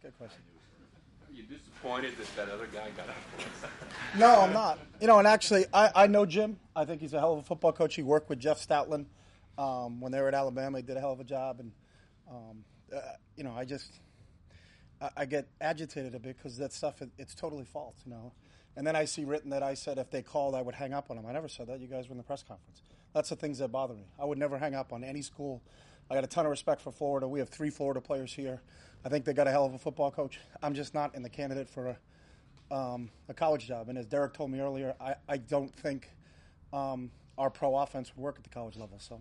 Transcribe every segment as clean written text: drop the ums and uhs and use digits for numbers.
Good question. Are you disappointed that other guy got out? No, I'm not. And actually, I know Jim. I think he's a hell of a football coach. He worked with Jeff Stoutland when they were at Alabama. He did a hell of a job. And, I get agitated a bit because that stuff, it's totally false, And then I see written that I said if they called, I would hang up on them. I never said that. You guys were in the press conference. That's the things that bother me. I would never hang up on any school. I got a ton of respect for Florida. We have 3 Florida players here. I think they got a hell of a football coach. I'm just not in the candidate for a college job. And as Derek told me earlier, I don't think our pro offense would work at the college level. So.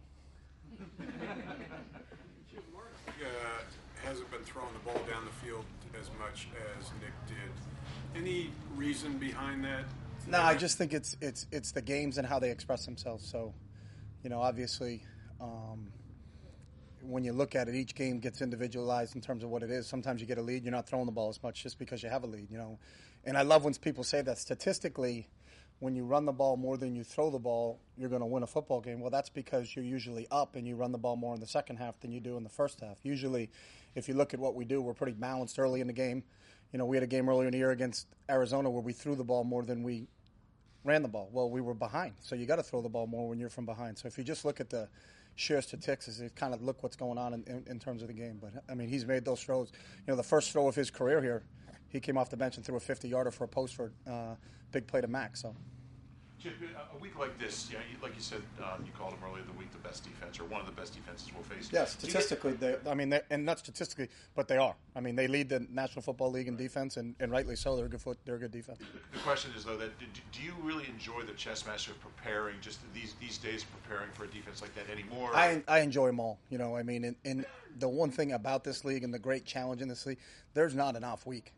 Hasn't been throwing the ball down the field as much as Nick did. Any reason behind that? No, I just think it's the games and how they express themselves. So, obviously, when you look at it, each game gets individualized in terms of what it is. Sometimes you get a lead, you're not throwing the ball as much just because you have a lead, And I love when people say that statistically, when you run the ball more than you throw the ball, you're going to win a football game. Well, that's because you're usually up and you run the ball more in the second half than you do in the first half. Usually, if you look at what we do, we're pretty balanced early in the game. We had a game earlier in the year against Arizona where we threw the ball more than we ran the ball. Well, we were behind, so you got to throw the ball more when you're from behind. So if you just look at the sheer statistics, it kind of look what's going on in terms of the game. But, he's made those throws. The first throw of his career here, he came off the bench and threw a 50-yarder for a post for big play to Max, so. Chip, a week like this, like you said, you called them earlier the week the best defense or one of the best defenses we'll face. Yeah, statistically, and not statistically, but they are. They lead the National Football League in defense, and rightly so. They're a good defense. The question is, though, that do you really enjoy the chess match of preparing, just these days preparing for a defense like that anymore? I enjoy them all. And the one thing about this league and the great challenge in this league, there's not an off week.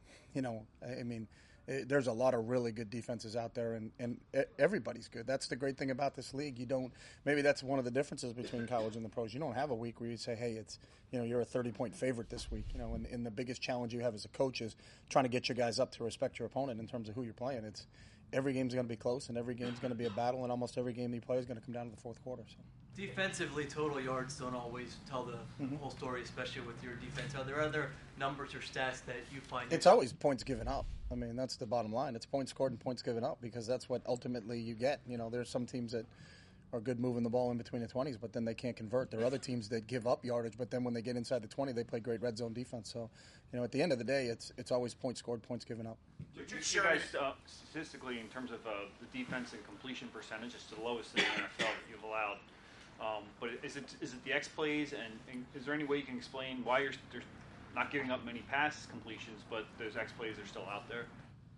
There's a lot of really good defenses out there, and everybody's good. That's the great thing about this league. Maybe that's one of the differences between college and the pros. You don't have a week where you say, hey, it's, you're a 30-point favorite this week. And the biggest challenge you have as a coach is trying to get your guys up to respect your opponent in terms of who you're playing. It's every game's going to be close, and every game's going to be a battle, and almost every game you play is going to come down to the fourth quarter. So. Defensively, total yards don't always tell the whole story, especially with your defense. Are there other numbers or stats that you find? It's always points given up. That's the bottom line. It's points scored and points given up because that's what ultimately you get. There's some teams that are good moving the ball in between the 20s, but then they can't convert. There are other teams that give up yardage, but then when they get inside the 20, they play great red zone defense. So, at the end of the day, it's always points scored, points given up. You guys, statistically, in terms of the defense and completion percentage, it's the lowest in the NFL that you've allowed. But is it the X plays, and is there any way you can explain why you're not giving up many pass completions, but those X plays are still out there?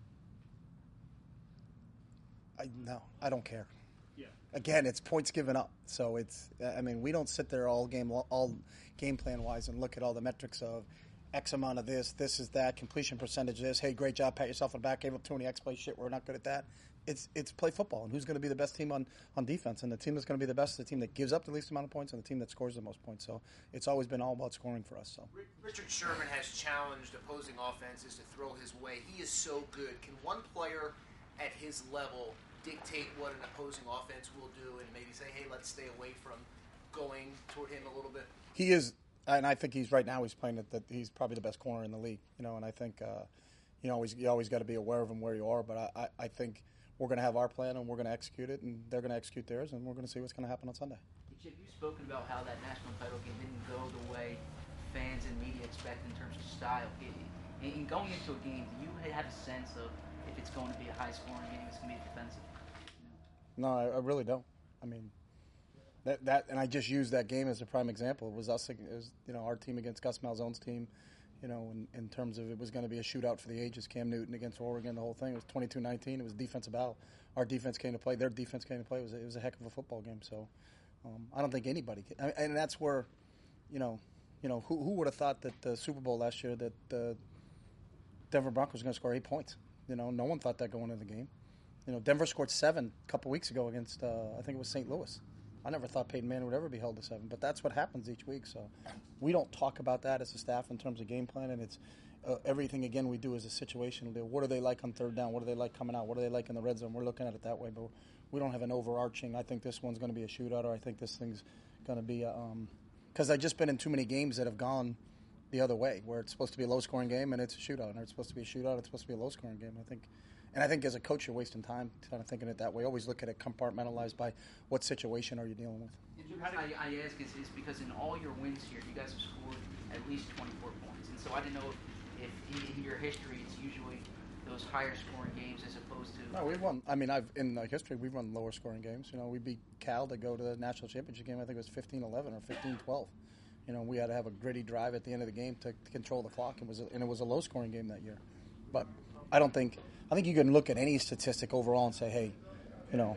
No, I don't care. Yeah. Again, it's points given up. So it's, we don't sit there all game plan wise and look at all the metrics of X amount of this is that, completion percentage this. Hey, great job, pat yourself on the back. Gave up too many X play shit. We're not good at that. It's play football, and who's going to be the best team on defense? And the team that's going to be the best is the team that gives up the least amount of points and the team that scores the most points. So it's always been all about scoring for us. So Richard Sherman has challenged opposing offenses to throw his way. He is so good. Can one player at his level dictate what an opposing offense will do and maybe say, hey, let's stay away from going toward him a little bit? He is, and I think he's playing that he's probably the best corner in the league. And I think you always got to be aware of him where you are. But I think we're going to have our plan and we're going to execute it, and they're going to execute theirs, and we're going to see what's going to happen on Sunday. Chip, you've spoken about how that national title game didn't go the way fans and media expect in terms of style. In going into a game, do you have a sense of if it's going to be a high-scoring game, it's going to be defensive? No, I really don't. That and I just used that game as a prime example. It was us, our team against Gus Malzane's team. In terms of it was going to be a shootout for the ages. Cam Newton against Oregon, the whole thing. It was 22-19. It was a defensive battle. Our defense came to play. Their defense came to play. It was a heck of a football game. So I don't think anybody can. And that's where, who would have thought that the Super Bowl last year that the Denver Broncos were going to score 8 points? No one thought that going into the game. Denver scored 7 a couple weeks ago against, I think it was St. Louis. I never thought Peyton Manning would ever be held to 7, but that's what happens each week. So we don't talk about that as a staff in terms of game plan, and it's everything, again, we do as a situation. What are they like on third down? What are they like coming out? What are they like in the red zone? We're looking at it that way, but we don't have an overarching, I think this one's going to be a shootout, or I think this thing's going to be because I've just been in too many games that have gone the other way, where it's supposed to be a low-scoring game and it's a shootout, or it's supposed to be a shootout, it's supposed to be a low-scoring game. I think as a coach, you're wasting time kind of thinking it that way. Always look at it compartmentalized by what situation are you dealing with. I ask is because in all your wins here, you guys have scored at least 24 points. And so I didn't know if in your history it's usually those higher scoring games as opposed to... No, we've won. I mean, in our history, we've run lower scoring games. You know, we beat Cal to go to the national championship game. I think it was 15-11 or 15-12. You know, we had to have a gritty drive at the end of the game to control the clock. It was a low scoring game that year. But I think you can look at any statistic overall and say, hey, you know,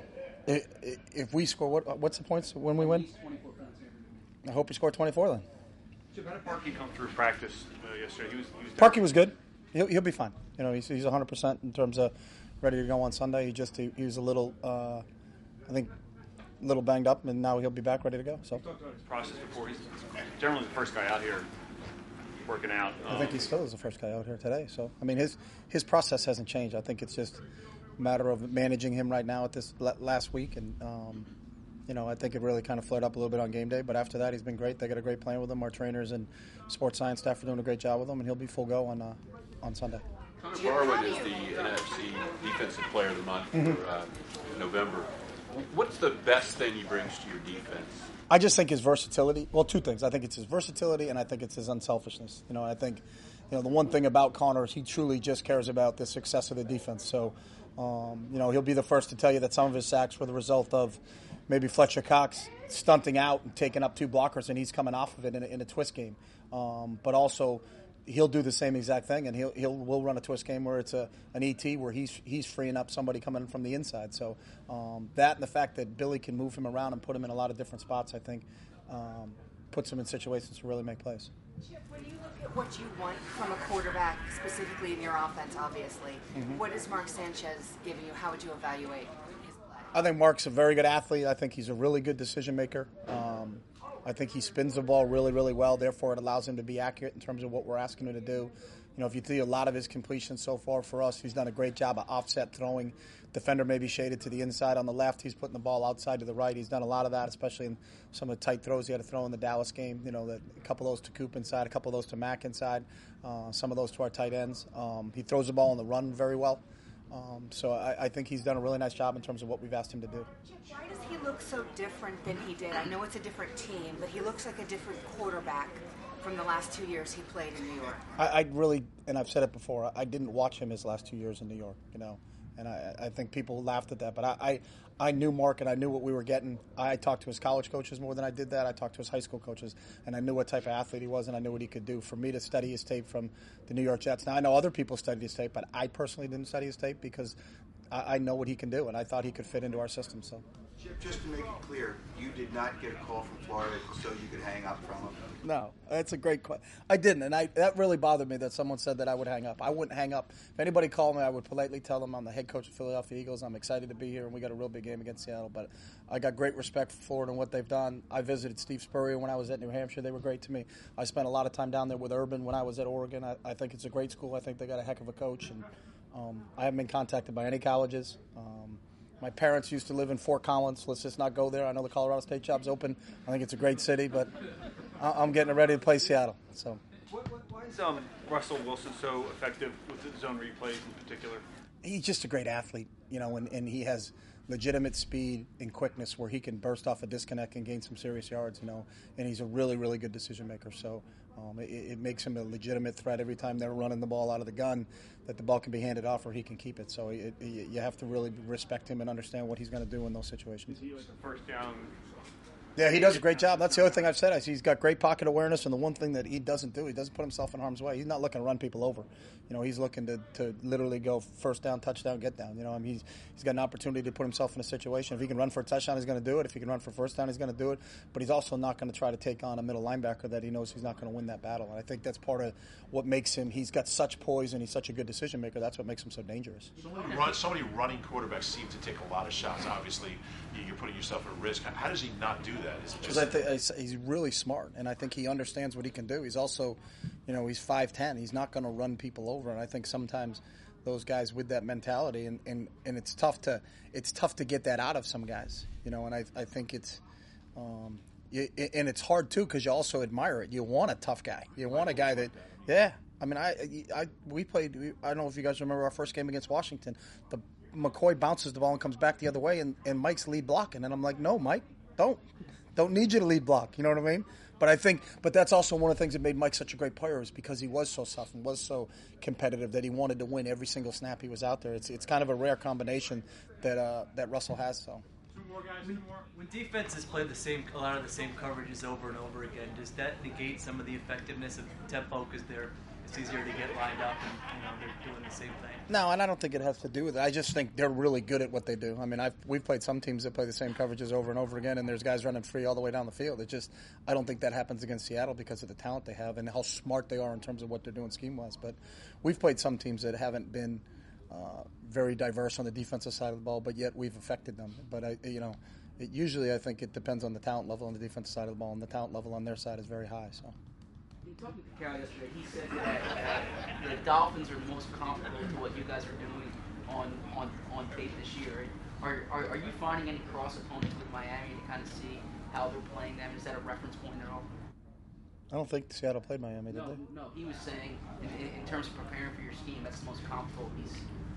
if we score, what's the points when we win? 24 points. I hope we score 24 then. Chip, how did Parkey come through practice yesterday? He was Parkey was good. He'll be fine. You know, he's 100% in terms of ready to go on Sunday. He was a little, I think, a little banged up, and now he'll be back ready to go. So. Talked about his process before. He's generally the first guy out here working out. I think he still is the first guy out here today. So, I mean, his process hasn't changed. I think it's just a matter of managing him right now at this last week. And, you know, I think it really kind of flared up a little bit on game day. But after that, he's been great. They got a great plan with him. Our trainers and sports science staff are doing a great job with him, and he'll be full go on Sunday. Connor Barwin is the NFC Defensive Player of the Month for November. What's the best thing he brings to your defense? I just think his versatility. Well, two things. I think it's his versatility, and I think it's his unselfishness. You know, I think, you know, the one thing about Connor is he truly just cares about the success of the defense. So, you know, he'll be the first to tell you that some of his sacks were the result of maybe Fletcher Cox stunting out and taking up two blockers, and he's coming off of it in a twist game. But also, he'll do the same exact thing, and we'll run a twist game where it's an ET where he's freeing up somebody coming from the inside. So that and the fact that Billy can move him around and put him in a lot of different spots, I think, puts him in situations to really make plays. Chip, when you look at what you want from a quarterback, specifically in your offense, obviously, what is Mark Sanchez giving you? How would you evaluate his play? I think Mark's a very good athlete. I think he's a really good decision maker. I think he spins the ball really, really well. Therefore, it allows him to be accurate in terms of what we're asking him to do. You know, if you see a lot of his completions so far for us, he's done a great job of offset throwing. Defender maybe shaded to the inside on the left. He's putting the ball outside to the right. He's done a lot of that, especially in some of the tight throws he had to throw in the Dallas game. You know, a couple of those to Coop inside, a couple of those to Mack inside, some of those to our tight ends. He throws the ball on the run very well. So I think he's done a really nice job in terms of what we've asked him to do. Why does he look so different than he did? I know it's a different team, but he looks like a different quarterback from the last 2 years he played in New York. I really, and I've said it before, I didn't watch him his last 2 years in New York, you know, and I think people laughed at that. But I knew Mark, and I knew what we were getting. I talked to his college coaches more than I did that. I talked to his high school coaches, and I knew what type of athlete he was, and I knew what he could do. For me to study his tape from the New York Jets, now I know other people studied his tape, but I personally didn't study his tape because I know what he can do, and I thought he could fit into our system. So, Chip, just to make it clear, you did not get a call from Florida so you could hang up from him. No, that's a great question. I didn't, and that really bothered me that someone said that I would hang up. I wouldn't hang up. If anybody called me, I would politely tell them I'm the head coach of Philadelphia Eagles. I'm excited to be here, and we got a real big game against Seattle. But I got great respect for Florida and what they've done. I visited Steve Spurrier when I was at New Hampshire. They were great to me. I spent a lot of time down there with Urban when I was at Oregon. I think it's a great school. I think they got a heck of a coach, and I haven't been contacted by any colleges. My parents used to live in Fort Collins. Let's just not go there. I know the Colorado State job's open. I think it's a great city, but I'm getting ready to play Seattle. So, why is Russell Wilson so effective with the zone replays in particular? He's just a great athlete, you know, and he has legitimate speed and quickness where he can burst off a disconnect and gain some serious yards, you know, and he's a really, really good decision maker. So it makes him a legitimate threat every time they're running the ball out of the gun, that the ball can be handed off or he can keep it. So you have to really respect him and understand what he's going to do in those situations. Is he like a first down? Yeah, he does a great job. That's the other thing I've said. He's got great pocket awareness, and the one thing that he doesn't do, he doesn't put himself in harm's way. He's not looking to run people over. You know, he's looking to literally go first down, touchdown, get down. You know, I mean, he's got an opportunity to put himself in a situation. If he can run for a touchdown, he's going to do it. If he can run for first down, he's going to do it. But he's also not going to try to take on a middle linebacker that he knows he's not going to win that battle. And I think that's part of what makes him. He's got such poise, and he's such a good decision maker. That's what makes him so dangerous. So many running quarterbacks seem to take a lot of shots. Obviously, you're putting yourself at risk. How does he not do that? Is it just he's really smart, and I think he understands what he can do. He's also, you know, he's 5'10". He's not going to run people over, and I think sometimes those guys with that mentality, and it's tough to get that out of some guys, you know. And I think it's and it's hard too because you also admire it. You want a tough guy. You want a guy that, yeah. I mean, we played. I don't know if you guys remember our first game against Washington. McCoy bounces the ball and comes back the other way, and Mike's lead blocking, and I'm like, no, Mike, don't need you to lead block. You know what I mean? But that's also one of the things that made Mike such a great player is because he was so tough and was so competitive that he wanted to win every single snap he was out there. It's kind of a rare combination that Russell has. So. When defenses play a lot of the same coverages over and over again, does that negate some of the effectiveness of tempo because it's easier to get lined up and they're doing the same thing? No, and I don't think it has to do with it. I just think they're really good at what they do. I mean, we've played some teams that play the same coverages over and over again, and there's guys running free all the way down the field. I don't think that happens against Seattle because of the talent they have and how smart they are in terms of what they're doing scheme-wise. But we've played some teams that haven't been very diverse on the defensive side of the ball, but yet we've affected them. But usually I think it depends on the talent level on the defensive side of the ball, and the talent level on their side is very high. So. Talking to Carol yesterday, he said that the Dolphins are most comparable to what you guys are doing on tape this year. Are you finding any cross opponents with Miami to kind of see how they're playing them? Is that a reference point at all? I don't think Seattle played Miami, did they? No. He was saying in terms of preparing for your scheme, that's the most comparable piece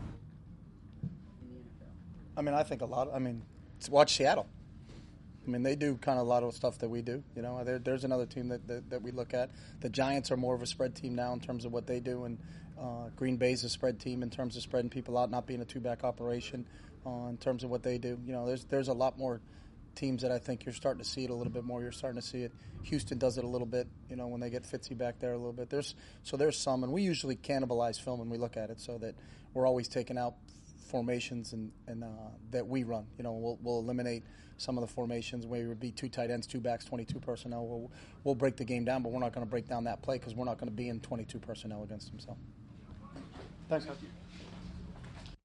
in the NFL. I mean, I think a lot. Watch Seattle. I mean, they do kind of a lot of stuff that we do. There's another team that we look at. The Giants are more of a spread team now in terms of what they do, and Green Bay's a spread team in terms of spreading people out, not being a two-back operation in terms of what they do. There's a lot more teams that I think you're starting to see it a little bit more. You're starting to see it. Houston does it a little bit, when they get Fitzy back there a little bit. There's some, and we usually cannibalize film when we look at it so that we're always taking out formations and that we run. We'll eliminate some of the formations where it would be 2 tight ends, 2 backs, 22 personnel. We'll break the game down, but we're not going to break down that play because we're not going to be in 22 personnel against them. So, thanks.